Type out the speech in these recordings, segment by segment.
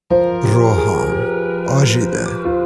روحان آژیده.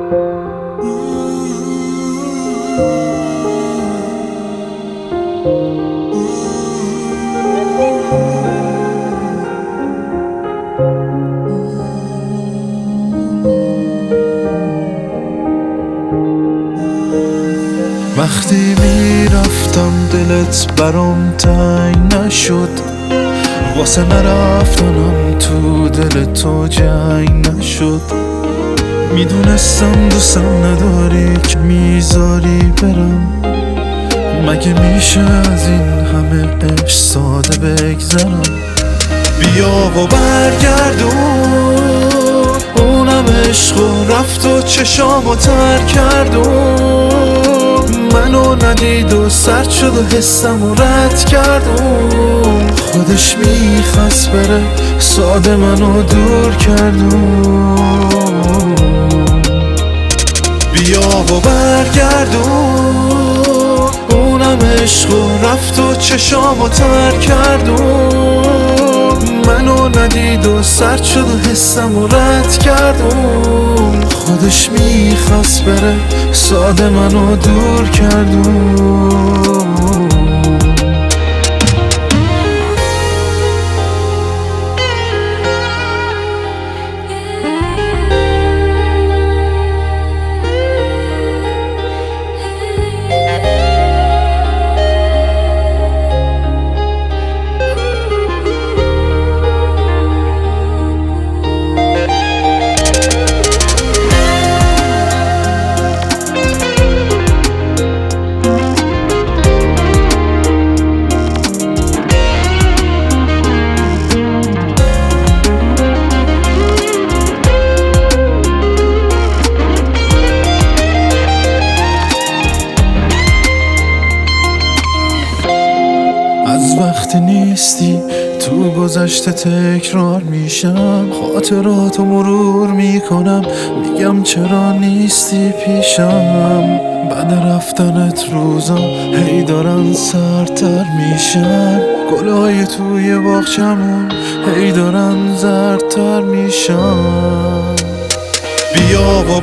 وقتی میرفتم دلت برام تنگ نشد، واسه نرفتنم تو دل تو جنگ نشد. میدونستم دوستم نداری که میذاری برم، مگه میشه از این همه عشق ساده بگذرم؟ بیا و برگردون اونم عشق و رفت و چشامو تر کردون، منو ندید و سرد شد و حسم و رد کردون. خودش میخواست بره ساده منو دور کردون. بیا و برگردون اونم عشق و رفت و چشامو تر کردون، منو ندید و سرد شد و حسم و رد کردون. خودش میخواست بره ساده منو دور کردون. از وقتی نیستی تو گذشته تکرار میشم، خاطراتو مرور میکنم، میگم چرا نیستی پیشم. بعد رفتنت روزا هی دارن سردتر میشن، گلای توی باغچمون هی دارن زردتر میشن. بیا و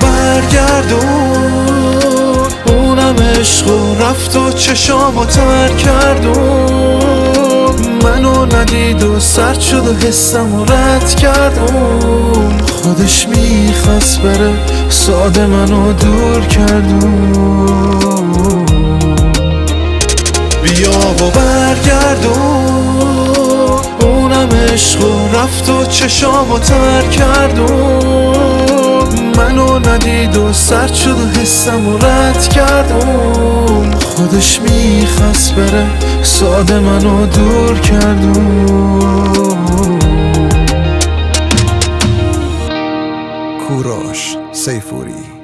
برگردون اونم عشق و رفت و چشامو تر کردون، منو ندید و سرد شد و حسم و رد کردون. خودش میخواست بره ساده منو دور کردون. بیا و برگردون اونم عشق و رفت و چشامو تر کردون، منو ندید و سرد شد و حسم و رد کردون. خودش میخواست بره ساده منو دور کردون. کوروش سیفوری.